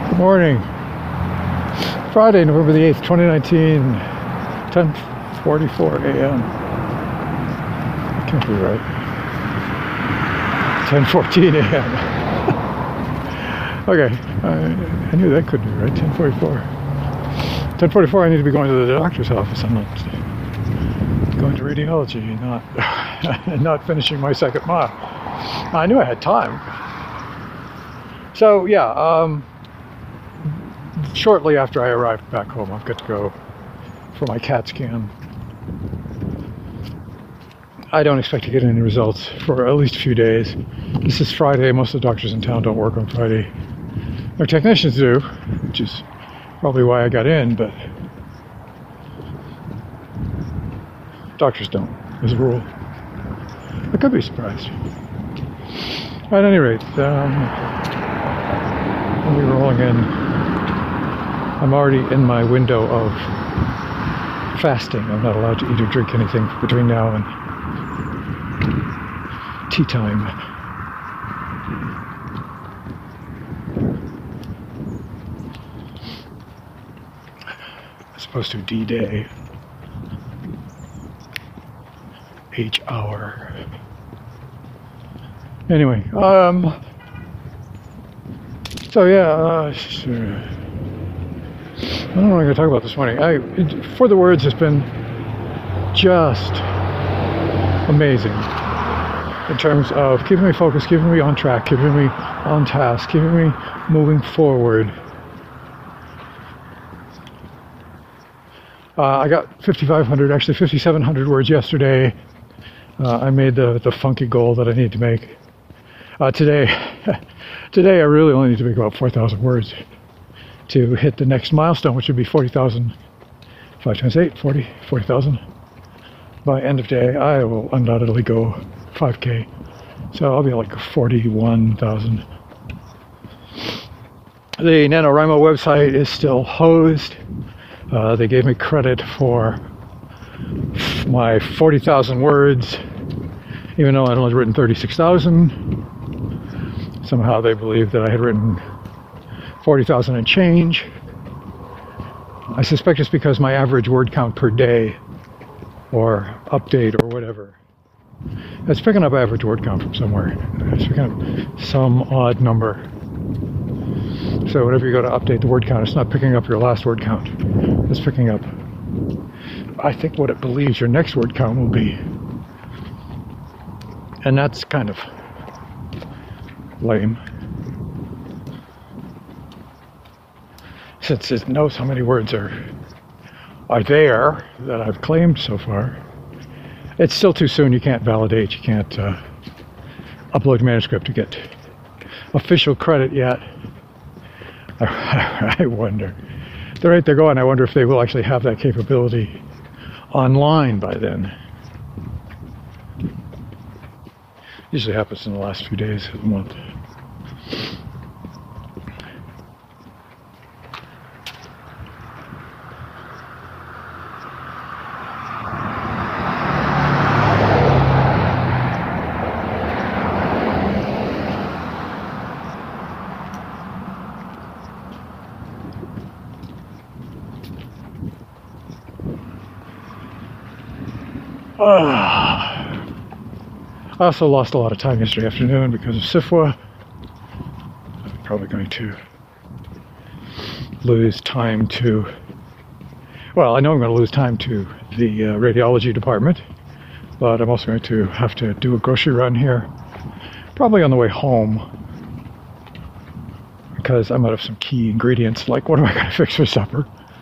Good morning. Friday, November the 8th, 2019, 10:44 a.m. That can't be right. 10:14 a.m. Okay, I knew that couldn't be right. 10:44. 10:44, I need to be going to the doctor's office. I'm not going to radiology, not finishing my second mile. I knew I had time. So, yeah, shortly after I arrived back home, I've got to go for my CAT scan. I don't expect to get any results for at least a few days. This is Friday. Most of the doctors in town don't work on Friday. Their technicians do, which is probably why I got in, but doctors don't, as a rule. I could be surprised. At any rate, we'll be rolling in. I'm already in my window of fasting. I'm not allowed to eat or drink anything between now and tea time. As opposed to D-Day. H hour. Anyway, so yeah, sure. I don't know what I'm going to talk about this morning. For the Words has been just amazing in terms of keeping me focused, keeping me on track, keeping me on task, keeping me moving forward. I got 5,500, actually 5,700 words yesterday. I made the funky goal that I need to make. Today I really only need to make about 4,000 words to hit the next milestone, which would be 40,000. 5 times 8, 40,000. By end of day, I will undoubtedly go 5K. So I'll be like 41,000. The NaNoWriMo website is still hosed. They gave me credit for my 40,000 words, even though I'd only written 36,000. Somehow they believed that I had written 40,000 and change. I suspect it's because my average word count per day, or update, or whatever, it's picking up average word count from somewhere. It's picking up some odd number. So whenever you go to update the word count, it's not picking up your last word count. It's picking up, I think, what it believes your next word count will be. And that's kind of lame. Since it knows how many words are there that I've claimed so far. It's still too soon. You can't validate. You can't upload manuscript to get official credit yet. I wonder. At the rate they're going, I wonder if they will actually have that capability online by then. Usually happens in the last few days of the month. I also lost a lot of time yesterday afternoon because of SIFWA. I'm probably going to lose time to, well, I know I'm going to lose time to the radiology department, but I'm also going to have to do a grocery run here, probably on the way home, because I'm out of some key ingredients, like what am I going to fix for supper?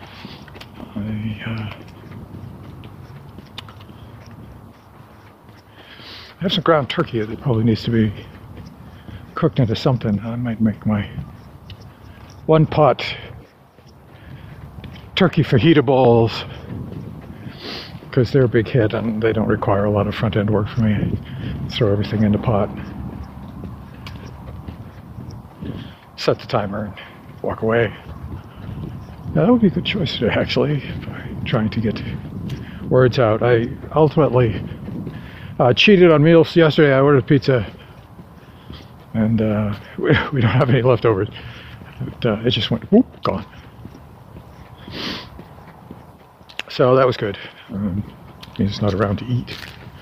I have some ground turkey that probably needs to be cooked into something. I might make my one pot turkey fajita bowls, because they're a big hit and they don't require a lot of front end work for me. I throw everything in the pot, set the timer, and walk away. That would be a good choice today, actually, trying to get words out. I ultimately cheated on meals yesterday. I ordered pizza, and we don't have any leftovers. It just went whoop, gone. So that was good. He's not around to eat.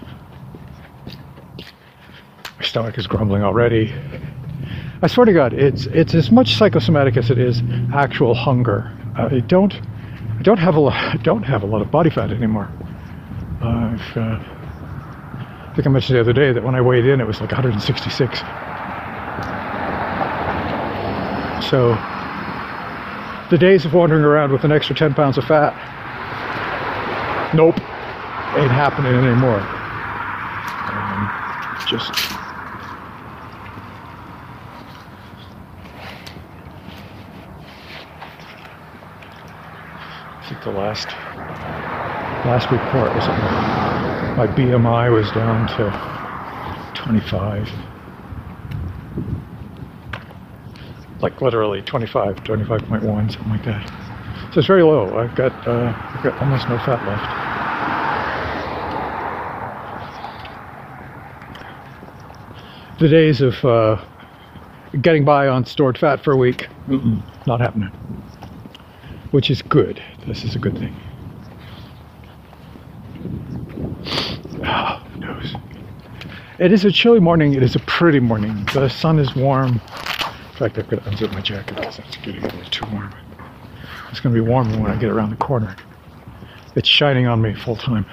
My stomach is grumbling already. I swear to God, it's as much psychosomatic as it is actual hunger. I don't have a lot of body fat anymore. I think I mentioned the other day that when I weighed in, it was like 166. So the days of wandering around with an extra 10 pounds of fat, nope, ain't happening anymore. I think the last report was my BMI was down to 25. Like literally 25.1, something like that. So it's very low. I've got almost no fat left. The days of getting by on stored fat for a week, not happening. Which is good. This is a good thing. Oh, nose. It is a chilly morning. It is a pretty morning. The sun is warm. In fact, I've got to unzip my jacket because it's getting a little too warm. It's going to be warmer when I get around the corner. It's shining on me full time.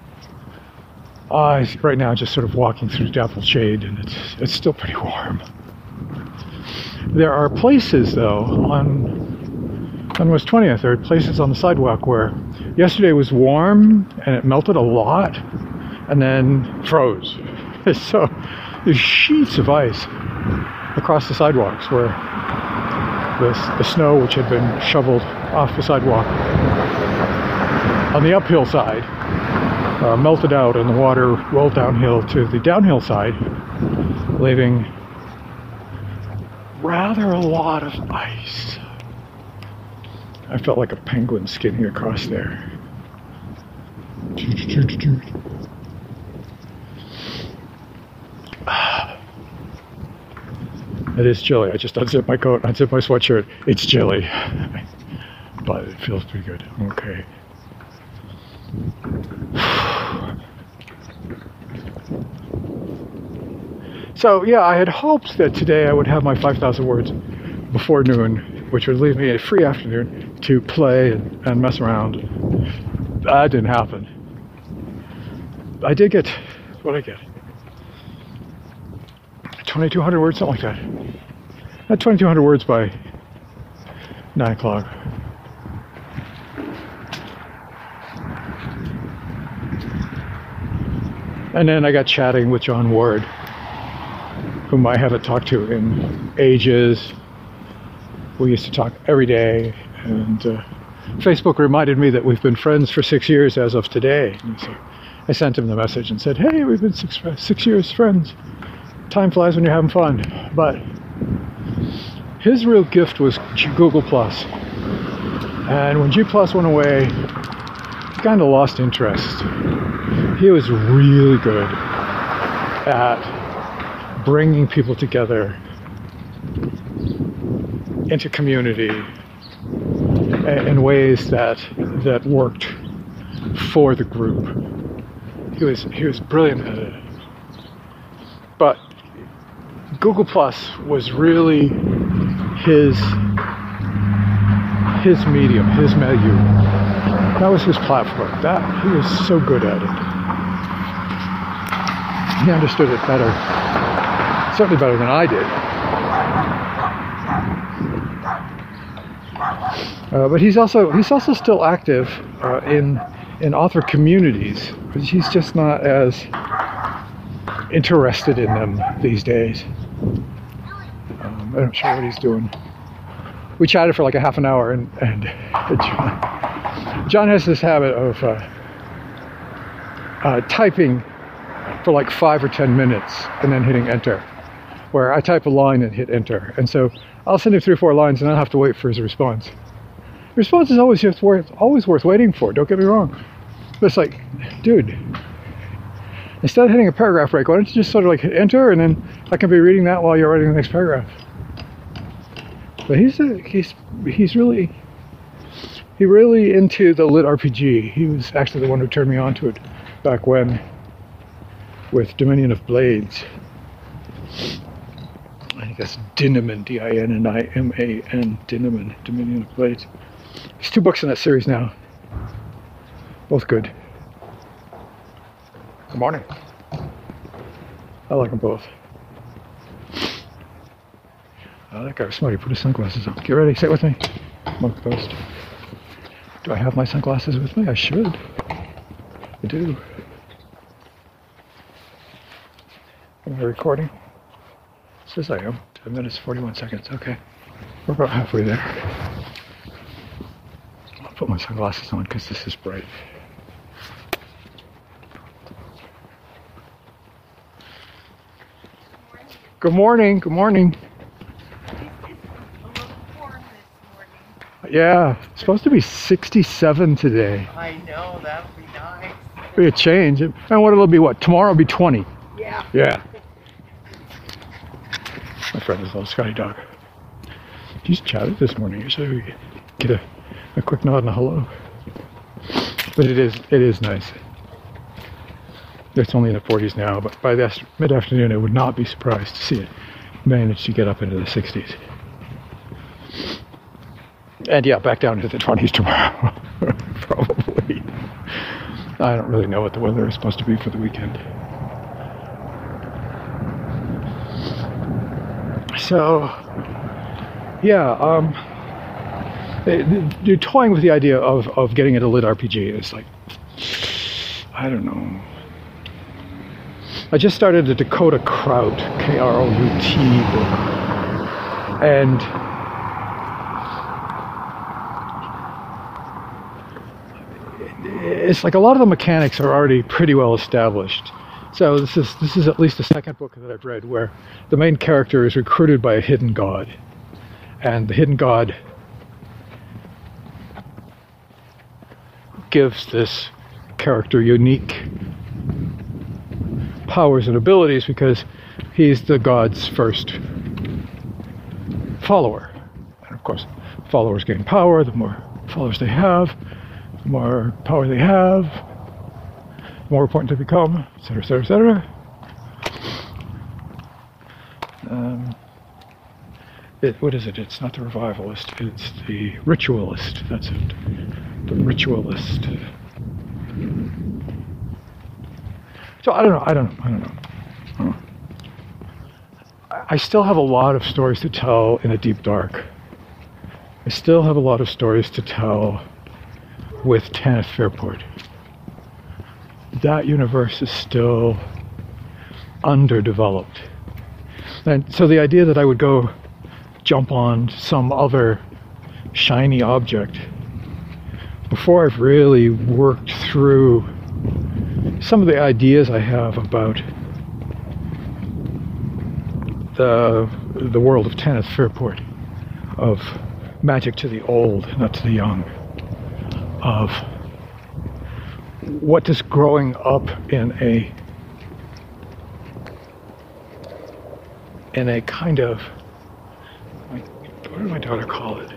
Right now, just sort of walking through dappled shade, and it's still pretty warm. There are places, though, on West 20th, there are places on the sidewalk where yesterday was warm and it melted a lot and then froze. So there's sheets of ice across the sidewalks where the snow, which had been shoveled off the sidewalk on the uphill side, melted out and the water rolled downhill to the downhill side, leaving rather a lot of ice. I felt like a penguin skimming across there. It is chilly. I just unzipped my coat, unzipped my sweatshirt. It's chilly, but it feels pretty good. Okay. So yeah, I had hoped that today I would have my 5,000 words before noon, which would leave me a free afternoon to play and mess around. That didn't happen. I did get, what did I get? 2,200 words, something like that. I had 2,200 words by 9 o'clock. And then I got chatting with John Ward, whom I haven't talked to in ages. We used to talk every day, and Facebook reminded me that we've been friends for 6 years as of today. And so I sent him the message and said, hey, we've been six years friends. Time flies when you're having fun. But his real gift was Google+. And when G+ went away, he kind of lost interest. He was really good at bringing people together into community in ways that worked for the group. He was brilliant at it. But Google+ was really his medium, his milieu. That was his platform. He was so good at it. He understood it better, certainly better than I did. But he's also still active in author communities, but he's just not as interested in them these days. I'm not sure what he's doing. We chatted for like a half an hour, and John has this habit of typing for like 5 or 10 minutes and then hitting enter, where I type a line and hit enter. And so I'll send him 3 or 4 lines and I'll have to wait for his response. The response is always worth waiting for, don't get me wrong. But it's like, dude, instead of hitting a paragraph break, why don't you just sort of like hit enter, and then I can be reading that while you're writing the next paragraph. But he's really into the lit RPG. He was actually the one who turned me on to it back when, with Dominion of Blades. I think that's Dinaman, D-I-N-N-I-M-A-N, Dinaman, Dominion of Blades. There's 2 books in that series now. Both good. Good morning. I like them both. Oh, that guy was smart. He put his sunglasses on. Get ready. Sit with me. Monk Post. Do I have my sunglasses with me? I should. I do. Am I recording? It says I am. 10 minutes, 41 seconds. Okay. We're about halfway there. I'll put my sunglasses on because this is bright. Good morning. Good morning. Yeah, it's supposed to be 67 today. I know, that would be nice. Be a change. And what it'll be, what? Tomorrow will be 20. Yeah. Yeah. My friend is a little Scotty dog. He's chatted this morning, so we get a quick nod and a hello. But it is nice. It's only in the 40s now, but by the mid-afternoon I would not be surprised to see it manage to get up into the 60s. And yeah, back down to the 20s tomorrow. Probably. I don't really know what the weather is supposed to be for the weekend. So, yeah, you're toying with the idea of getting into lit RPG. It's like, I don't know. I just started the Dakota Kraut, K-R-O-U-T book. And it's like a lot of the mechanics are already pretty well established. So this is at least the second book that I've read where the main character is recruited by a hidden god. And the hidden god gives this character unique powers and abilities because he's the god's first follower. And of course, followers gain power. The more followers they have, the more power they have, the more important they become, etc., etc., etc. What is it? It's not the revivalist. It's the ritualist. That's it. The ritualist. So I don't know. I still have a lot of stories to tell in the deep dark. I still have a lot of stories to tell with Tanith Fairport. That universe is still underdeveloped. And so the idea that I would go jump on some other shiny object before I've really worked through some of the ideas I have about the world of Tanith Fairport, of magic to the old, not to the young, of what does growing up in a kind of, what did my daughter call it?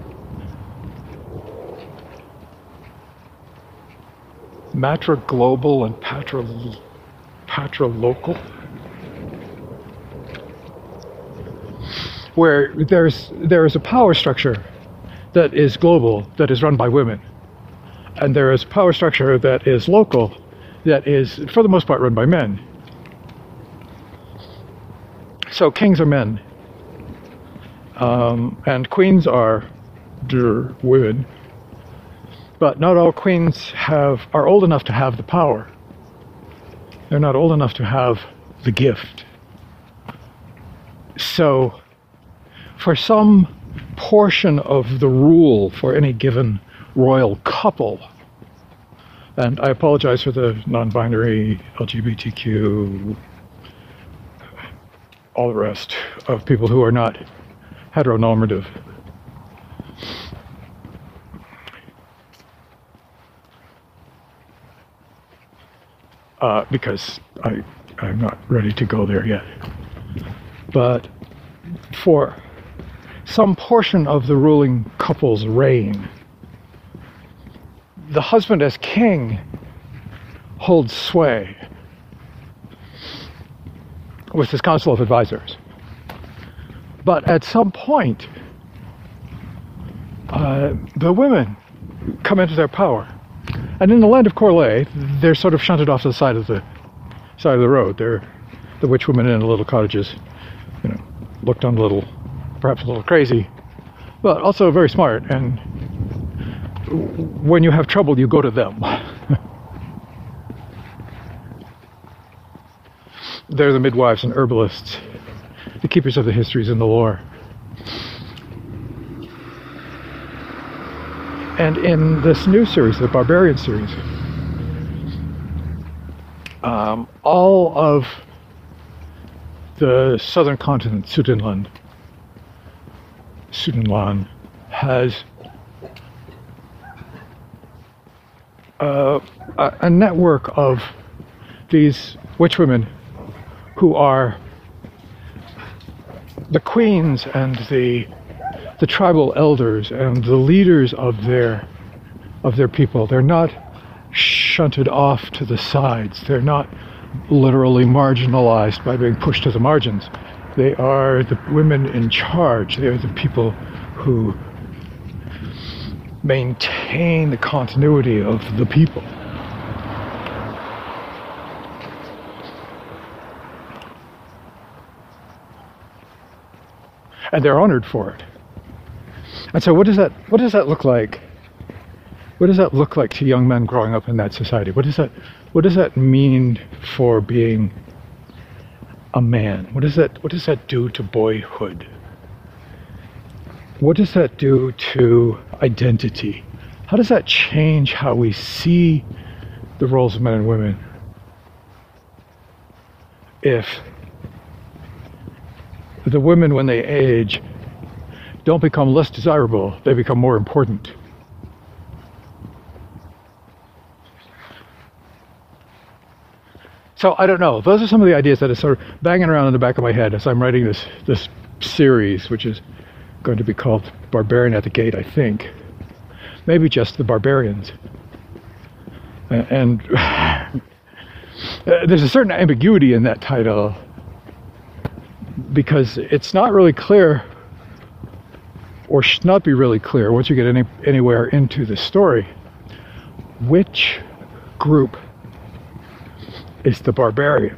Matra global and Patra local, where there is a power structure that is global, that is run by women, and there is a power structure that is local, that is for the most part run by men. So kings are men, and queens are women. But not all queens are old enough to have the power. They're not old enough to have the gift. So, for some portion of the rule for any given royal couple, and I apologize for the non-binary, LGBTQ, all the rest of people who are not heteronormative. Because I'm not ready to go there yet. But for some portion of the ruling couple's reign. The husband as king holds sway with his council of advisors. But at some point, the women come into their power. And in the land of Corlay, they're sort of shunted off to the side of the road. They're the witch women in the little cottages, looked on a little, perhaps a little crazy, but also very smart. And when you have trouble, you go to them. They're the midwives and herbalists, the keepers of the histories and the lore. And in this new series, the Barbarian series, all of the southern continent, Sudanland, has a network of these witch women who are the queens and the tribal elders and the leaders of their people. They're not shunted off to the sides. They're not literally marginalized by being pushed to the margins. They are the women in charge. They are the people who maintain the continuity of the people. And they're honored for it. And so what does that look like? What does that look like to young men growing up in that society? What does that mean for being a man? What does that do to boyhood? What does that do to identity? How does that change how we see the roles of men and women? If the women, when they age, don't become less desirable, they become more important. So I don't know. Those are some of the ideas that are sort of banging around in the back of my head as I'm writing this series, which is going to be called Barbarian at the Gate, I think. Maybe just the Barbarians. And there's a certain ambiguity in that title, because it's not really clear, or should not be really clear once you get anywhere into the story, which group is the barbarian.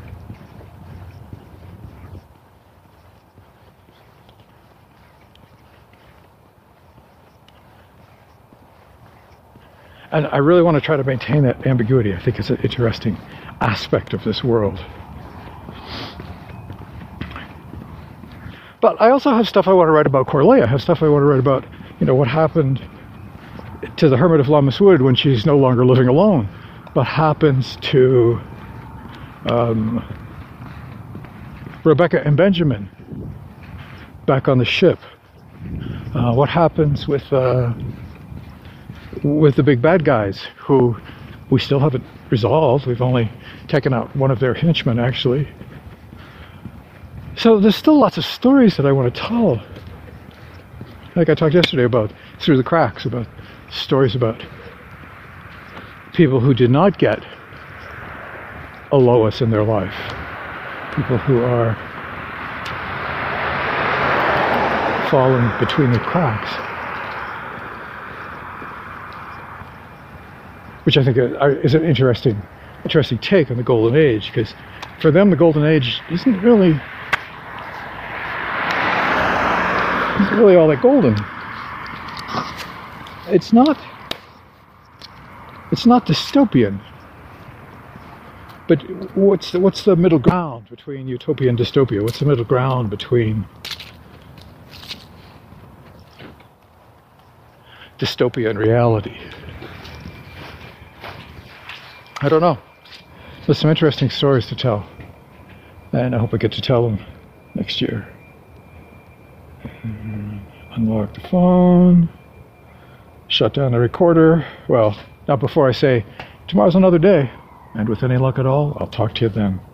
And I really want to try to maintain that ambiguity. I think it's an interesting aspect of this world. But I also have stuff I want to write about Corlay. I have stuff I want to write about, what happened to the Hermit of Lammas Wood when she's no longer living alone. What happens to Rebecca and Benjamin back on the ship? What happens with the big bad guys who we still haven't resolved? We've only taken out one of their henchmen, actually. So there's still lots of stories that I want to tell. Like I talked yesterday about Through the Cracks, about stories about people who did not get a Lois in their life. People who are falling between the cracks. Which I think is an interesting take on the Golden Age, because for them the Golden Age isn't really all that golden. It's not dystopian. But what's the middle ground between utopia and dystopia? What's the middle ground between dystopia and reality? I don't know. There's some interesting stories to tell, and I hope I get to tell them next year. Unlock the phone, shut down the recorder. Well, not before I say, tomorrow's another day, and with any luck at all, I'll talk to you then.